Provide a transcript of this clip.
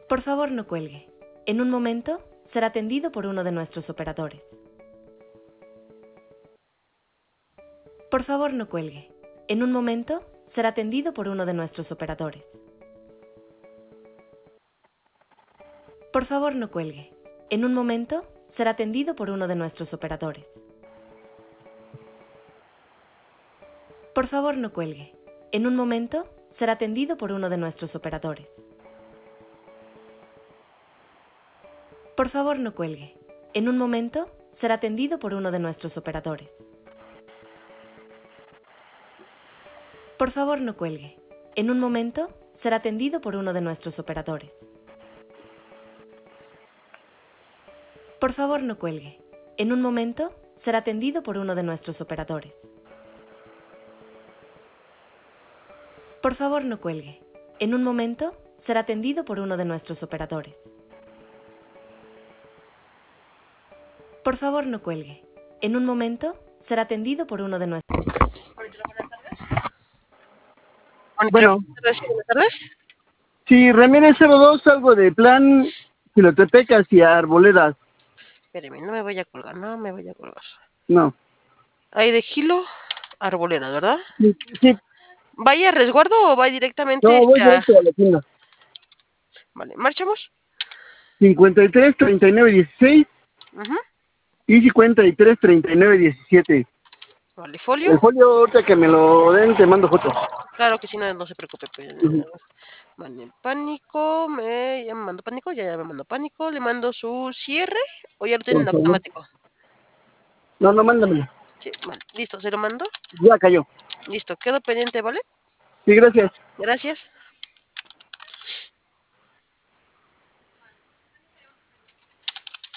Por favor, no cuelgue. En un momento, será atendido por uno de nuestros operadores. Por favor, no cuelgue. En un momento, será atendido por uno de nuestros operadores. Por favor, no cuelgue. En un momento, será atendido por uno de nuestros operadores. Por favor, no cuelgue. En un momento, será atendido por uno de nuestros operadores. Por favor, no cuelgue. En un momento, será atendido por uno de nuestros operadores. Por favor, no cuelgue. En un momento, será atendido por uno de nuestros operadores. Por favor, no cuelgue. En un momento, será atendido por uno de nuestros operadores. Por favor, no cuelgue. En un momento, será atendido por uno de nuestros operadores. Por favor, no cuelgue. En un momento, será atendido por uno de nuestros... Bueno, Buenas tardes. si Ramírez 02 algo de plan Filotepecas y Arboledas. Espéreme, no me voy a colgar, no me voy a colgar. No. Hay de Gilo, Arboleda, ¿verdad? Sí, ¿Vaya a resguardo o va directamente no, voy directo a la tienda. Vale, marchamos. 53 39 16 Ujú. y 53 39 17. Vale, folio. El folio, ahorita que me lo den, te mando foto. Claro que sí, no, no se preocupe. Pues. Ujú. Vale, pánico, ya me mandó pánico, ya me mandó pánico. Le mando su cierre o ya lo tienen en Por favor. automático. No, no, mándamelo. Sí, vale, listo, se lo mando. Ya cayó. Listo, quedo pendiente, ¿vale? Sí, gracias. Gracias.